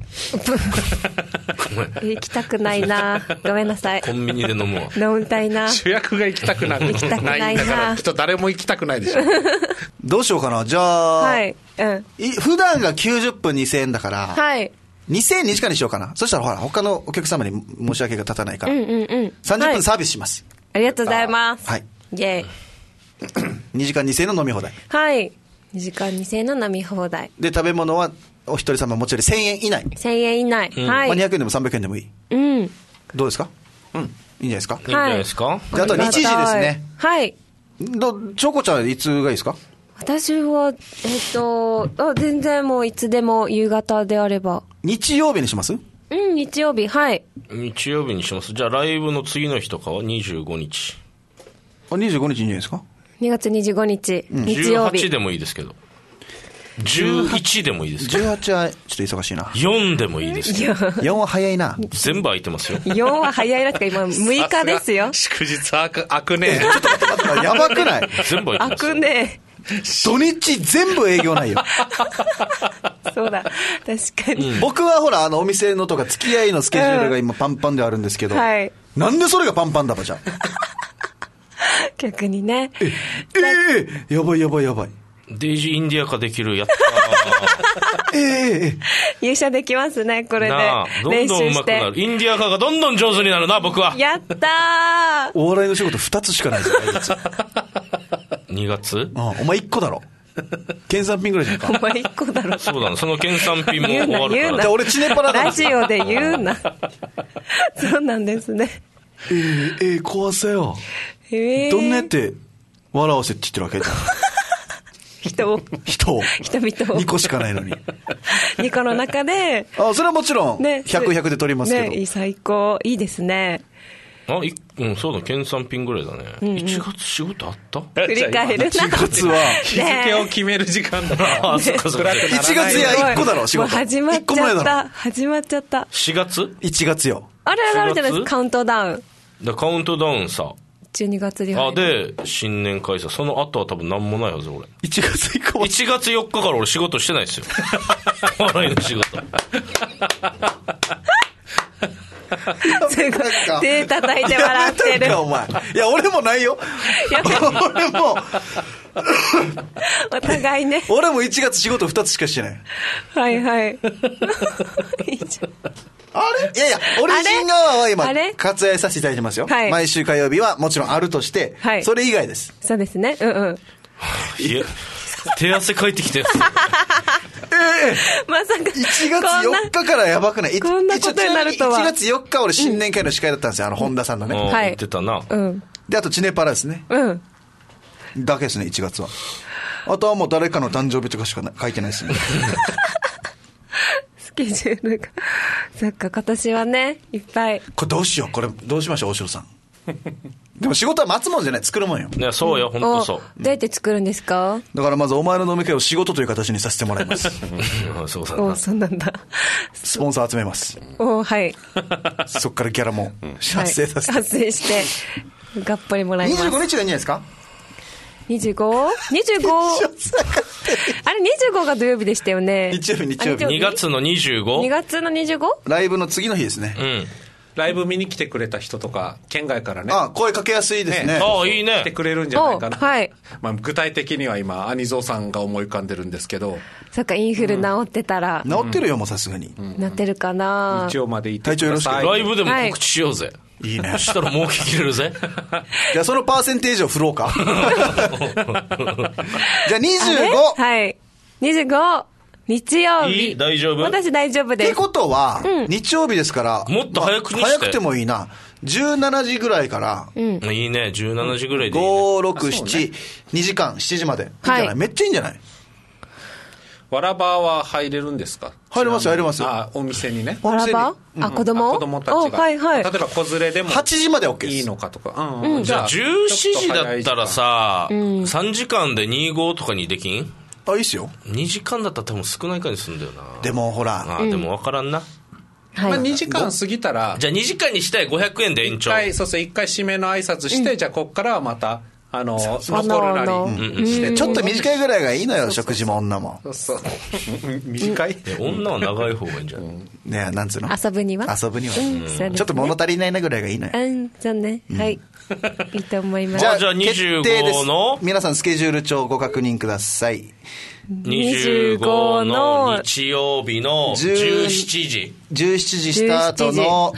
行きたくないな。ごめんなさい。 コンビニで飲むわ。 飲みたいな。 主役が行きたくない。 行きたくないな。 だからきっと誰も行きたくないでしょ。 どうしようかな。じゃあ、普段が90分2000円だから、2002時間にしようかな。そしたらほら、他のお客様に申し訳が立たないから、30分サービスします。 ありがとうございます。 はい。 イェイ。 2時間2000円の飲み放題。 はい。2時間2000円の飲み放題。 で、食べ物はお一人様持ち寄り1000円以内。 1000円以内。はい。 200円でも300円でもいい。どうですか？いいんじゃないですか？ いいんじゃないですか？ じゃあ、あと日時ですね。 はい。 チョコちゃんいつがいいですか？ 私は、全然もういつでも夕方であれば。 日曜日にします？ 日曜日、はい。 日曜日にします。じゃあライブの次の日とかは25日。 25日いいんじゃないですか ？2月25日、日曜日。 18でもいいですけど。11でもいいですけど。18はちょっと忙しいな。 4でもいいですけど。 4は早いな。 全部空いてますよ。 4は早いなって今6日ですよ。 祝日開くね。 ちょっと待って、やばくない？ 全部空いてますよ。 開くね。 土日全部営業ないよ。 そうだ、確かに。 僕はほら、お店のとか付き合いのスケジュールが今パンパンであるんですけど、なんでそれがパンパンだばじゃあ。 逆にね。 やばい。 デイジーインディア化できる、やったー。優勝できますね、これで。 どんどん上手くなる。インディア化がどんどん上手になるな、僕は。 やったー。 お笑いの仕事2つしかないですよ、 2月？ お前1個だろ。県産品ぐらいじゃんか。 お前1個だろ。 そうだな、その県産品も終わるから。 じゃあ俺チネパラだ。 ラジオで言うな。そうなんですね。 怖さよ。どんなやって笑わせって言ってるわけじゃん。人を 2 個しかないのに。 2個の中で。 それはもちろん、100、100で取りますけど。 最高。いいですね。 そうだ、県産品ぐらいだね。1月仕事あった？ 振り返るな。 1月は日付を決める時間だな。 1月や1個だろ、仕事。 始まっちゃった。 4月 ?1 月よ。 あるじゃないですか、カウントダウン。 カウントダウンさ。 12月にで、新年会さ。その後は多分何もないはず、俺。 1月以降は。 1月4日から俺仕事してないですよ。笑いの仕事。 手叩いて笑ってる。 お前。いや、俺もないよ。俺も。 お互いね。 俺も1月仕事2つしかしてない。 はい。 いいじゃん。あれ？いやいや、オリジン側は今、割愛させていただいてますよ。毎週火曜日はもちろんあるとして、それ以外です。 そうですね。 いや、手汗かいてきて。 まさか。1月4日からやばくない？ こんなことになるとは。 1月4日俺新年会の司会だったんですよ。本田さんのね。 言ってたな。 で、あとチネパラですね。だけですね、1月は。あとはもう誰かの誕生日とかしか書いてないですね。 スケジュールが。そっか、今年はね、いっぱい。 これどうしよう。これどうしましょう、大城さん。でも仕事は待つもんじゃない、作るもんよ。 いや、そうよ、本当そう。 どうやって作るんですか？ だからまずお前の飲み会を仕事という形にさせてもらいます。 そうなんだ。 スポンサー集めます。 はい。 そっからギャラも発生させて。 発生して、がっぽりもらいます。 25日がいいんじゃないですか ？25？あれ25が土曜日でしたよね。 日曜日。 2月の 25？ 2月の 25？ ライブの次の日ですね。 ライブ見に来てくれた人とか県外からね、 声かけやすいですね。 いいね。 来てくれるんじゃないかな。具体的には今アニゾーさんが思い浮かんでるんですけど。 そっか、インフル治ってたら。 治ってるよ、もうさすがに。 治ってるかな。 日曜までいて体調よろしく。 ライブでも告知しようぜ。 いいね。 そしたら儲け切れるぜ。 じゃあそのパーセンテージを振ろうか。じゃあ25。 はい。25。日曜日。 大丈夫？ 私大丈夫です。 ってことは、日曜日ですから、 もっと早くにして。 早くてもいいな。17時ぐらいから。 いいね、17時ぐらいでいい、 ね。5、6、7、2時間、7時まで。いいんじゃない？めっちゃいいんじゃない？ わらばは入れるんですか？ 入れますよ、入れますよ。 お店にね。 わらば？子供たちが。例えば子連れでも。 8時まで OK です。 いいのかとか。 じゃあ17時だったらさ、3時間で25とかにできん？ いいっすよ。 2時間だったら多分少ないかにするんだよな。 でもほら。 でも分からんな。 2時間過ぎたら。 じゃあ2時間にしたい500円で延長。 そうそう、1回締めの挨拶して、じゃあこっからはまた、残るなりして。ちょっと短いぐらいがいいのよ、食事も女も。 そう。短い？ 女は長い方がいいんじゃない？ ね、なんつうの？ 遊ぶには？ ちょっと物足りないなぐらいがいいのよ。 そうね。はい。いいと思います。 じゃあ25の皆さんスケジュール帳ご確認ください。 25の日曜日の17時。 17時スタートの、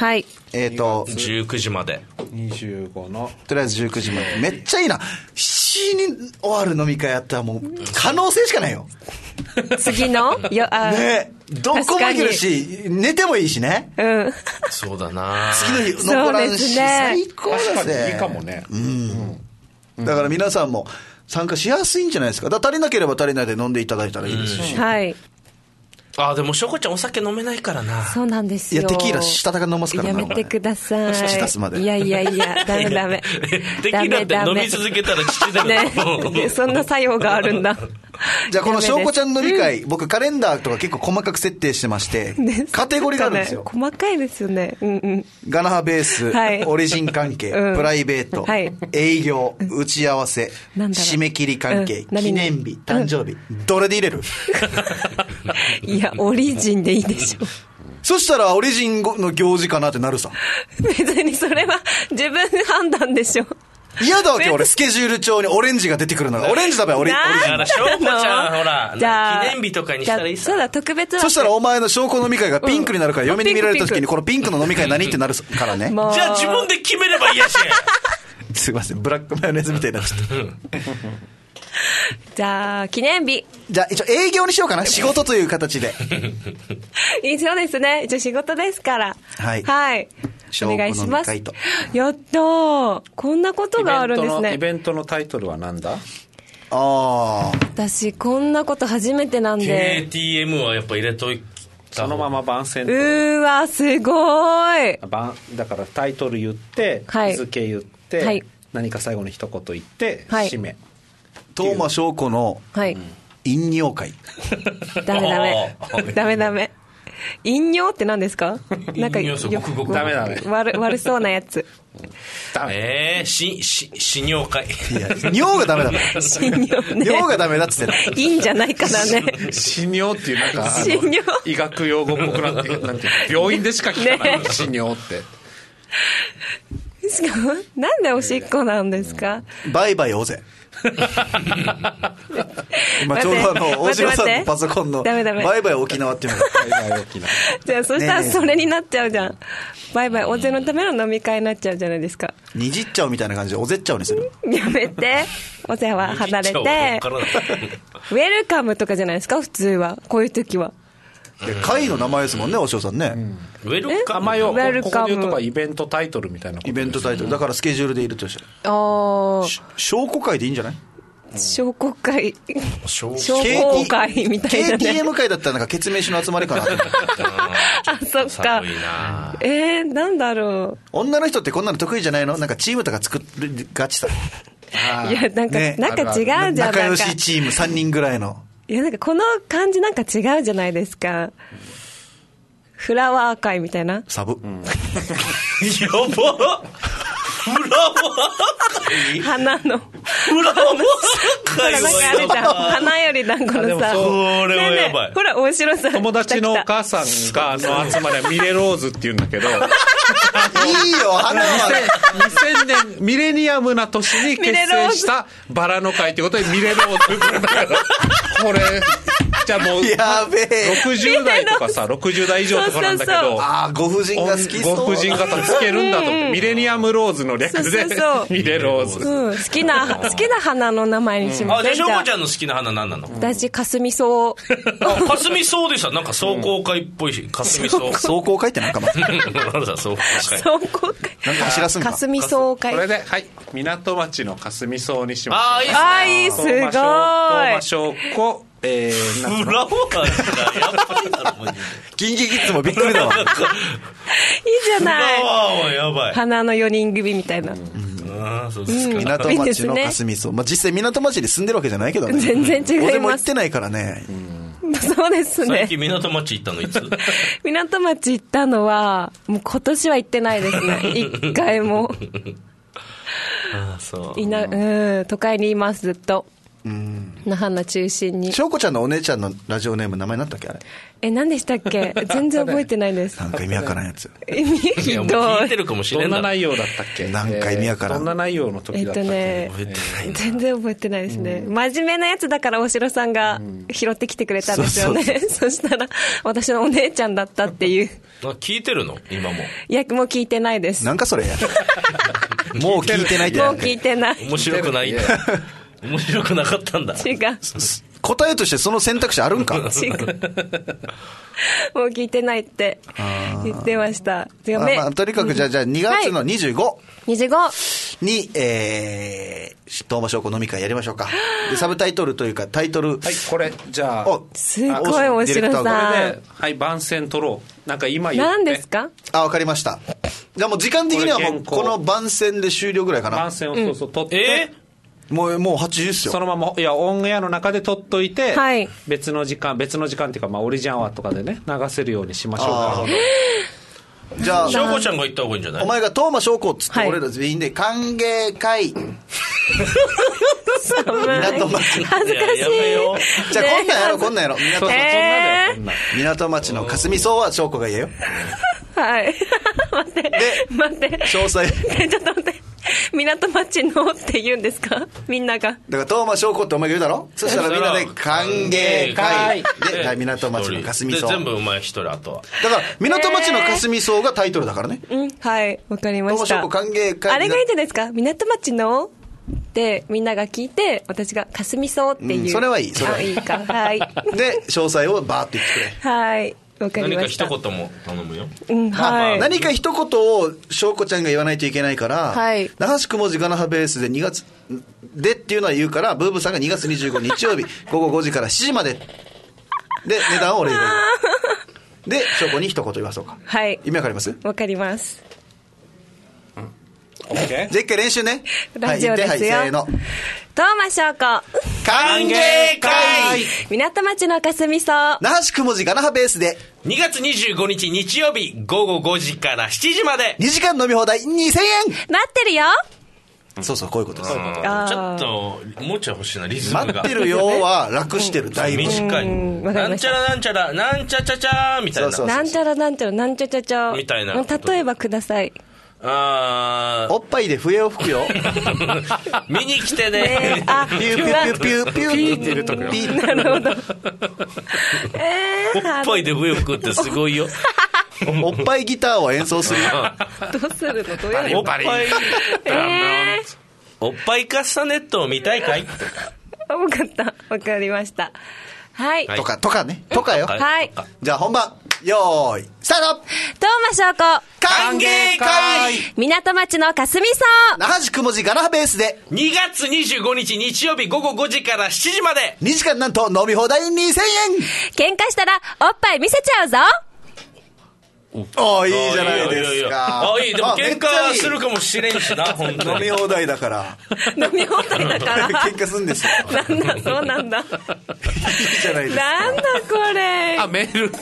19時まで。 25の。 とりあえず19時まで。めっちゃいいな。7時に終わる飲み会やったらもう、可能性しかないよ。 次のね、どこも行けるし、寝てもいいしね。 そうだな。 次の日残らんし、最高だね。 いいかもね。 だから皆さんも参加しやすいんじゃないですか。だから足りなければ足りないで飲んでいただいたらいいですし。 はい。 でもしょこちゃんお酒飲めないからな。 そうなんですよ。 いや、テキーラしたたか飲ますからやめてください。 父出すまで。 いや、ダメ。 テキーラって飲み続けたら父だね。そんな作用があるんだ。 じゃあこのしょうこちゃん飲み会、僕カレンダーとか結構細かく設定してまして、カテゴリーがあるんですよ。 細かいですよね。 ガナハベース、オリジン関係、プライベート、営業、打ち合わせ、締め切り関係、記念日、誕生日、どれで入れる？ いや、オリジンでいいでしょ。 そしたらオリジンの行事かなってなるさ。 別にそれは自分判断でしょ。 嫌だわけ俺、スケジュール帳にオレンジが出てくるのが。オレンジだべ、オリジン。 だから、しょうこちゃん、ほら、記念日とかにしたらいいさ。 そうだ、特別そしたらお前の証拠飲み会がピンクになるから、嫁に見られた時に、このピンクの飲み会何ってなるからね。 じゃあ自分で決めればいいやし。 すいません、ブラックマヨネーズみたいになっちゃった。 じゃあ、記念日。 じゃあ、一応営業にしようかな。仕事という形で。 そうですね。一応仕事ですから。 はい。 はい。 お願いします。やったー。こんなことがあるんですね。 イベントのタイトルはなんだ？ 私こんなこと初めてなんで。 KTM はやっぱ入れといた。 そのまま番宣。 わすごい。 だからタイトル言って、日付言って、何か最後に一言言って、締め。 東間翔子の飲尿会。 ダメ。飲尿って何ですか？なんかダメ悪そうなやつ。 死尿会。 尿がダメだ。尿がダメだっつっていいんじゃないかなね。 死尿っていうなんか医学用語っぽくなって病院でしか聞かない、死尿って。 しかもなんでおしっこなんですか？ バイバイおぜ。今ちょうど大島さんのパソコンのバイバイ沖縄っていうのがじゃあそしたらそれになっちゃうじゃん。バイバイおぜのための飲み会になっちゃうじゃないですか。 にじっちゃうみたいな感じでおぜっちゃうにする。 やめて。おぜは離れてウェルカムとかじゃないですか普通はこういう時は。 会の名前ですもんね、おしょうさんね。 ウェルカム。 ここで言うとかイベントタイトルみたいなこと。 イベントタイトルだからスケジュールでいるとしたら。証拠会でいいんじゃない？ 証拠会証拠会みたいなね。 KTM 会だったらなんか決命誌の集まりかなと思ってあ、そっか。なんだろう。 女の人ってこんなの得意じゃないの？なんかチームとか作るガチさ。 いやなんか違うじゃん。 仲良しチーム3人ぐらいの。 いやなんかこの感じなんか違うじゃないですか。フラワー会みたいな。 サブ。 やば。フラワー会。 花の。 フラワー会はやばい。 花より団子のさ。 これはやばい。 ほら大城さん。 友達のお母さんが集まりはミレローズって言うんだけど。いいよ花は。 2000年ミレニアムな年に結成したバラの会ってことでミレローズって言うんだけど。これ。じゃあもうやべえ 60代とかさ60代以上とかなんだけどご婦人が好きそうご婦人方つけるんだと思ってミレニアムローズの略でミレローズ、 好きな花の名前にします。 じゃあしょうこちゃんの好きな花何なの？ 私かすみ草。 かすみ草でした。なんか壮行会っぽいしかすみ草。 壮行会ってなんかまた壮行会なんか走らすんか。 かすみ草会。 これで港町のかすみ草にします。いいすごい。 東間翔子フラワーがやばいだろ。 キンキキッズもびっくりだわ。いいじゃない。 フラワーはやばい。 花の4人組みたいな。 そうですか。 港町のかすみ草。実際港町に住んでるわけじゃないけどね。 全然違います。 俺も行ってないからね。 そうですね。 最近港町行ったのいつ？ 港町行ったのはもう今年は行ってないですね。一回も。 そう。 都会にいますずっと。那覇の中心に。 翔子ちゃんのお姉ちゃんのラジオネーム名前なんだっけあれ？ 何でしたっけ？全然覚えてないです。 なんか意味わからんやつ。 ひどい。聞いてるかもしれん。 どんな内容だったっけ？ なんか意味わからん。 どんな内容の時だったっけ？ 全然覚えてないですね。真面目なやつだから大城さんが拾ってきてくれたんですよね。そしたら私のお姉ちゃんだったっていう。 聞いてるの今も？ いやもう聞いてないです。 なんかそれ。もう聞いてないって。 もう聞いてない。 面白くない。面白くなかったんだ。 違う。 答えとしてその選択肢あるんか？違う。 もう聞いてないって言ってました。 とにかくじゃあ2月の25に、東間翔子飲み会やりましょうか。でサブタイトルというかタイトル。 これじゃあすごい大城さん。 これで番宣取ろう。なんか今言って。 何ですか？ わかりました。じゃあもう時間的にはもうこの番宣で終了ぐらいかな。 番宣を取って。 もう8時ですよ。 そのままオンエアの中で撮っといて、別の時間っていうかオリジンアワーとかでね流せるようにしましょうか。 じゃあ翔子ちゃんが言った方がいいんじゃない？ お前が東間翔子っつって俺ら全員で歓迎会。 港町。 恥ずかしい。 じゃあこんなんやろ。港町のかすみ草は翔子が言えよ。 はい。待って。 詳細。 ちょっと待って。港町のって言うんですか？みんなが。 だから東間翔子ってお前が言うだろ？そしたらみんなで歓迎会で港町のかすみ草。 全部お前一人あとは。 だから港町のかすみ草がタイトルだからね。 はい、わかりました。 東間翔子歓迎会。 あれがいいんじゃないですか？港町のでみんなが聞いて私がかすみ草っていう。 それはいい。 いいか。はい。 で詳細をバーって言ってくれ。 はい。 わかり何かました。 一言も頼むよ。 はい。 何か一言を翔子ちゃんが言わないといけないから、 はい、 那覇市雲地ガナハベースで2月でっていうのは言うから、ブーブーさんが2月25日日曜日午後5時から7時までで値段を俺入れるで翔子に一言言わそうか。 はい。 意味わかります？ わかります。 じゃあ一回練習ね。 ラジオですよ。 はい、せーの。 東間翔子歓迎会、 港町のかすみそ那覇市雲地ガナハベースで 2月25日日曜日午後5時から7時まで 2時間飲み放題2000円。 待ってるよ。 そうそう、こういうことです。 ちょっともうちょい欲しいな、リズムが。 待ってるよは楽してる、だいぶ短い。なんちゃらなんちゃらなんちゃちゃちゃみたいな。 なんちゃらなんちゃらなんちゃちゃちゃみたいな。 例えばください。 おっぱいで笛を吹くよ。 見に来てね。 ピューピューピューピューピューピーって入れとくよ。 なるほど。 おっぱいで笛を吹くってすごいよ。 おっぱいギターを演奏するよ。 どうするの？どういうの？ おっぱいおっぱいカスタネットを見たいかい？ 分かった。わかりました。はい。 とかね。とかよ。 はい。 じゃあ本番。よーいスタート。 東間翔子歓迎会、 港町のかすみそ那覇市雲地ガナハベースで 2月25日日曜日午後5時から7時まで 2時間なんと飲み放題2000円。 喧嘩したらおっぱい見せちゃうぞ。 おー、いいじゃないですか。 いい。でも喧嘩するかもしれんしな、本当に。 飲み放題だから飲み放題だから喧嘩するんですよ。 なんだ、そうなんだ。いいじゃないですか。 なんだこれ。 あ、メール。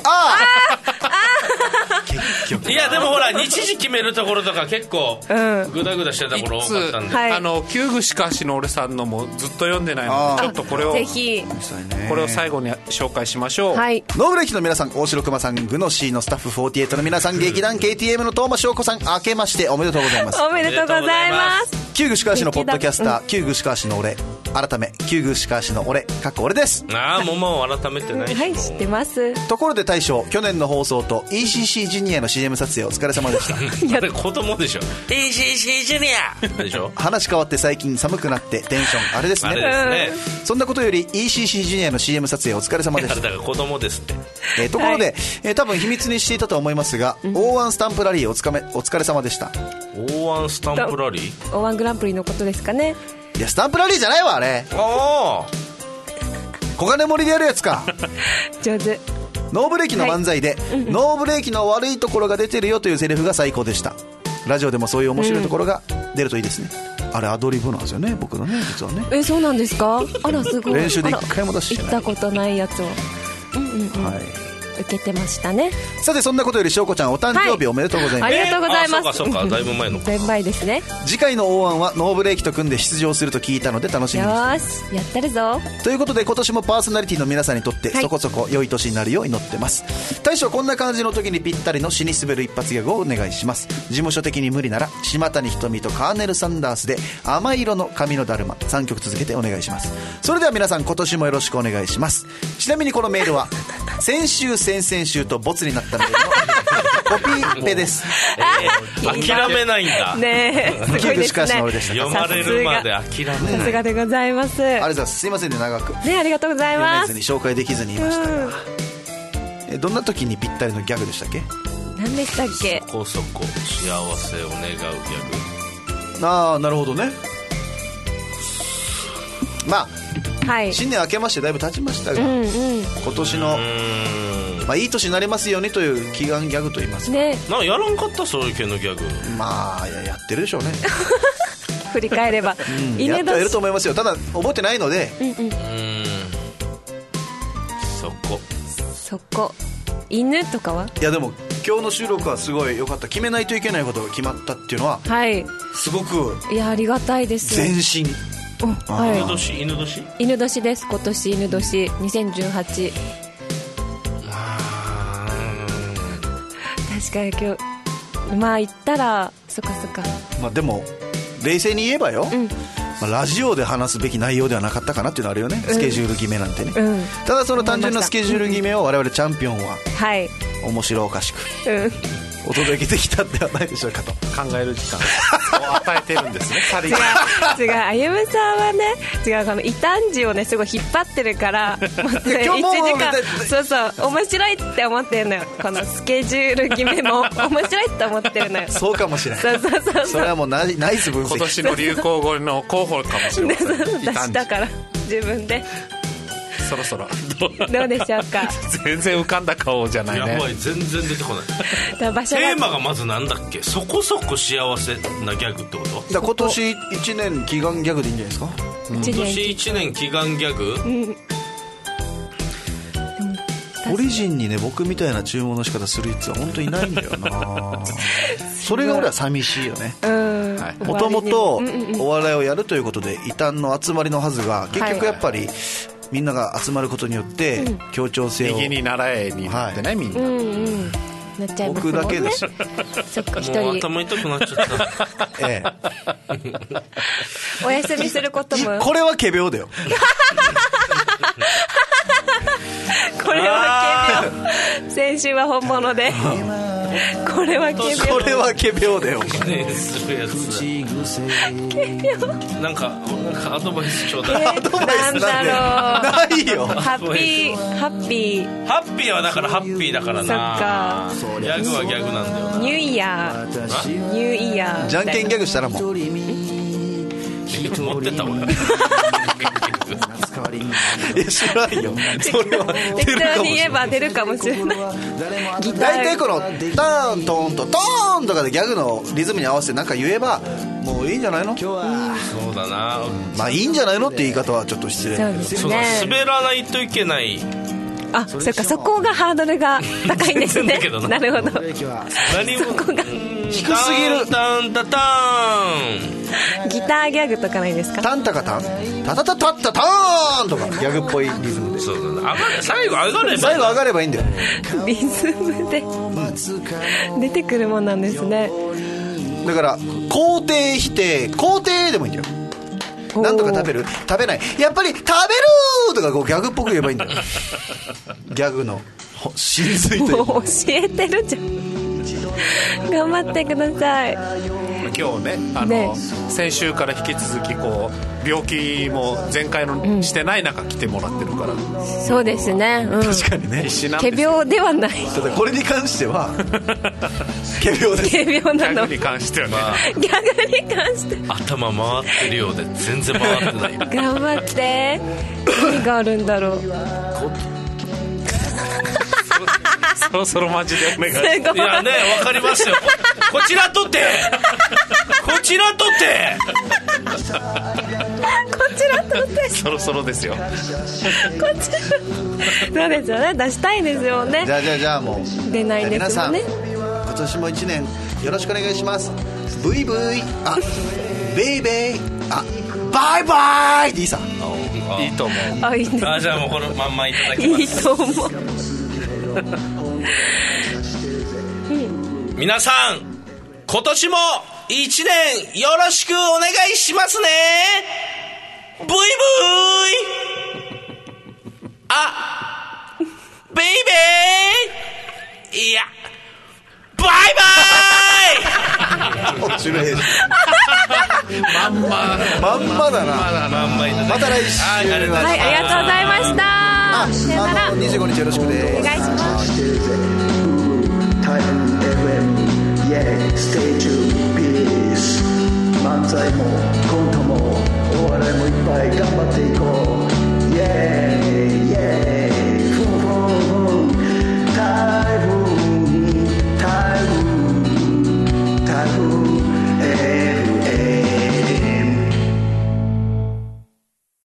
いやでもほら日時決めるところとか結構グダグダしてたところ多かったんで、 旧具しかしの俺さんのもずっと読んでないので、ちょっとこれをぜひこれを最後に紹介しましょう。 はい。 ノーブレーキの皆さん、大城熊さん、グノシーのスタッフ48の皆さん、劇団 KTM の東間翔子さん、明けましておめでとうございます。 おめでとうございます。 旧具しかしのポッドキャスター、旧具しかしの俺、改め旧具しかしの俺、かっこ俺です。 もう改めてないし、 はい、知ってます。 ところで大将、去年の放送と ECC ジュニアの CM 撮影お疲れ様でした。 あれ子供でしょ。 ECC ジュニアでしょ。 話変わって最近寒くなってテンションあれですね。 あれですね。 そんなことより ECC ジュニアの CM 撮影お疲れ様でした。 だから子供ですって。 ところで、多分秘密にしていたと思いますが、O1 スタンプラリーお疲れ様でした。 O1 スタンプラリー、 O1 グランプリのことですかね。 いや、スタンプラリーじゃないわあれ。小金森でやるやつか。 上手。 ノーブレーキの漫才で、ノーブレーキの悪いところが出てるよというセリフが最高でした。ラジオでもそういう面白いところが出るといいですね。あれアドリブなんですよね、僕のね、実はね。 そうなんですか。あら、すごい。 練習で一回も出してない。 行ったことないやつをはい、受けてましたね。 さて、そんなことより翔子ちゃんお誕生日おめでとうございます。 ありがとうございます。 そうかだいぶ前のだいぶ前ですね。 次回の O1 はノーブレーキと組んで出場すると聞いたので楽しみにしています。 よーし、やったるぞ。 ということで今年もパーソナリティの皆さんにとってそこそこ良い年になるよう祈ってます。大将、こんな感じの時にぴったりの死に滑る一発ギャグをお願いします。事務所的に無理なら島谷ひとみとカーネル・サンダースで甘い色の髪のだるま3曲続けてお願いします。それでは皆さん、今年もよろしくお願いします。ちなみにこのメールは先週先々週とボツになったメールのコピーペです。 諦めないんだねえ、すごいですね。 読まれるまで諦めない。 さすがでございます。 ありがとうございます。すいませんね、長くね、ありがとうございます。 読めずに紹介できずに言いましたが、どんな時にぴったりのギャグでしたっけ？ 何でしたっけ？ そこそこ幸せを願うギャグ。 ああ、なるほどね。まあ、 はい、 新年明けましてだいぶ経ちましたが、今年のいい年になりますようにという祈願ギャグといいますか、 ね、 やらんかった、そういう系のギャグ。 まあ やってるでしょうね。 振り返れば、 やってはいると思いますよ。ただ覚えてないので、 そこ犬とかは。 いやでも今日の収録はすごい良かった。決めないといけないことが決まったっていうのは、はい、すごくいや、ありがたいです。 前進。 はい、犬年です。今年犬年2018。確かに今日まあ言ったらそっかそっか。 まあでも冷静に言えばよ、ラジオで話すべき内容ではなかったかなっていうのあるよね、スケジュール決めなんてね、ただその単純なスケジュール決めを我々チャンピオンは面白おかしく、お届けできたんではないでしょうかと考える時間与えてるんですね。 違う、あゆむさんはね、違う、この異端児をねすごい引っ張ってるから1時間そう面白いって思ってるのよ。このスケジュール決めも面白いって思ってるのよ。 そうかもしれない。 そうそれはもうナイス分析。 今年の流行語の候補かもしれない。 出したから自分で。 そろそろどうでしょうか。 全然浮かんだ顔じゃないね。 やばい、全然出てこない。テーマがまずなんだっけ。そこそこ幸せなギャグってこと。 今年1年祈願ギャグでいいんじゃないですか。 今年1年祈願ギャグ、 オリジンにね僕みたいな注文の仕方するやつは本当にいないんだよな。それが俺は寂しいよね。もともとお笑いをやるということで異端の集まりのはずが結局やっぱりみんなが集まることによって協調性を右に習えになってね、みんな、 なっちゃいますもんね。 僕だけです。 そっか、一人もう頭痛くなっちゃった。 お休みすることも。 これは仮病だよ。 これは仮病。先週は本物で。これは仮病。 これは仮病だよ。 なんかアドバイスちょうだい。 アドバイスなんでないよ。 ハッピーはだからハッピーだからな。 そっか。 ギャグはギャグなんだよな。 ニューイヤー。 じゃんけんギャグしたらもう。 持ってた俺。 いや知らんよ。それは適当に言えば出るかもしれない。 大体このターントーンとトーンとかでギャグのリズムに合わせてなんか言えばもういいんじゃないの。 そうだな。 まあいいんじゃないのって言い方はちょっと失礼だけど。 そうだ、滑らないといけない。 あ、そっか、そこがハードルが高いんですね。なるほど。 何もそこが低すぎる。 タンタターン。ギターギャグとかないですか。 タンタカタンタタタタッタターンとかギャグっぽいリズムで。 そうだね。最後上がればいいんだよ。 リズムで出てくるもんなんですね。 だから肯定否定肯定でもいいんだよ。なんとか食べる食べないやっぱり食べるとかこうギャグっぽく言えばいいんだよ。ギャグの真髄というもう教えてるじゃん。頑張ってください。 今日ね先週から引き続きこう病気も前回のしてない中来てもらってるから、 そうですね、 確かにね。 仮病ではない。 ただこれに関しては仮病です。 仮病なの。 ギャグに関してはね、 ギャグに関して頭回ってるようで全然回ってない。 頑張って。何があるんだろう。 そろそろマジでお願いします。 いやね、わかりますよ。こちらとてそろそろですよ。 こちらそうですよね、出したいですよね。 じゃあもう出ないんですよね。 皆さん今年も1年よろしくお願いします。ブイブイ、あベイベイ、あバイバイっていいさ。 いいと思う。 いいね。 じゃあもうこのまんまいただきます。 いいと思う。 皆さん今年も1年よろしくお願いしますね。ブイブイ、あベイベー、いやバイバイ。 面白い。まんまだな。また来週。 はい、ありがとうございました。さよなら。 25日よろしくです。 お願いします。 Stay to peace 漫才もコント